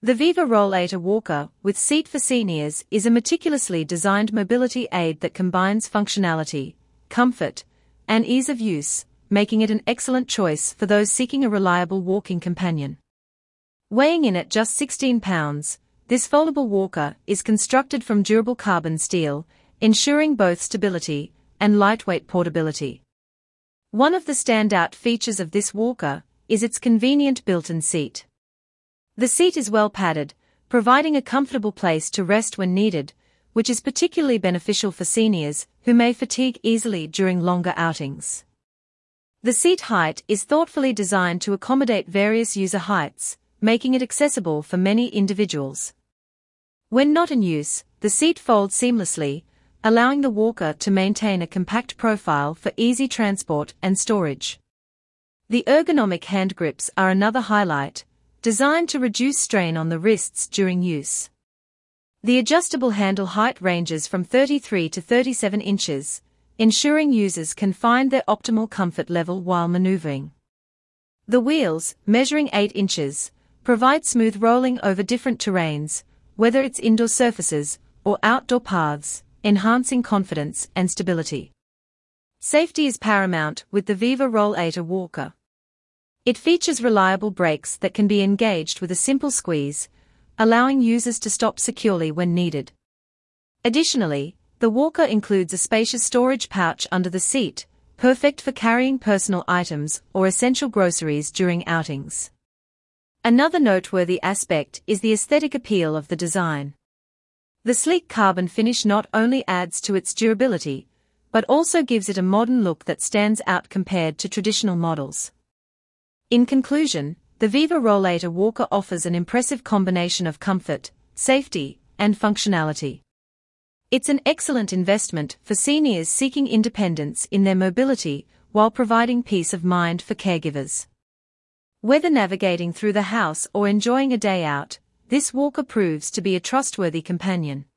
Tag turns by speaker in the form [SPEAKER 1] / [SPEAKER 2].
[SPEAKER 1] The Viva Rollator Walker with Seat for Seniors is a meticulously designed mobility aid that combines functionality, comfort, and ease of use, making it an excellent choice for those seeking a reliable walking companion. Weighing in at just 16 pounds, this foldable walker is constructed from durable carbon steel, ensuring both stability and lightweight portability. One of the standout features of this walker is its convenient built-in seat. The seat is well padded, providing a comfortable place to rest when needed, which is particularly beneficial for seniors who may fatigue easily during longer outings. The seat height is thoughtfully designed to accommodate various user heights, making it accessible for many individuals. When not in use, the seat folds seamlessly, allowing the walker to maintain a compact profile for easy transport and storage. The ergonomic hand grips are another highlight, designed to reduce strain on the wrists during use. The adjustable handle height ranges from 33 to 37 inches, ensuring users can find their optimal comfort level while maneuvering. The wheels, measuring 8 inches, provide smooth rolling over different terrains, whether it's indoor surfaces or outdoor paths, enhancing confidence and stability. Safety is paramount with the Viva Rollator Walker. It features reliable brakes that can be engaged with a simple squeeze, allowing users to stop securely when needed. Additionally, the walker includes a spacious storage pouch under the seat, perfect for carrying personal items or essential groceries during outings. Another noteworthy aspect is the aesthetic appeal of the design. The sleek carbon finish not only adds to its durability, but also gives it a modern look that stands out compared to traditional models. In conclusion, the Viva Rollator Walker offers an impressive combination of comfort, safety, and functionality. It's an excellent investment for seniors seeking independence in their mobility while providing peace of mind for caregivers. Whether navigating through the house or enjoying a day out, this walker proves to be a trustworthy companion.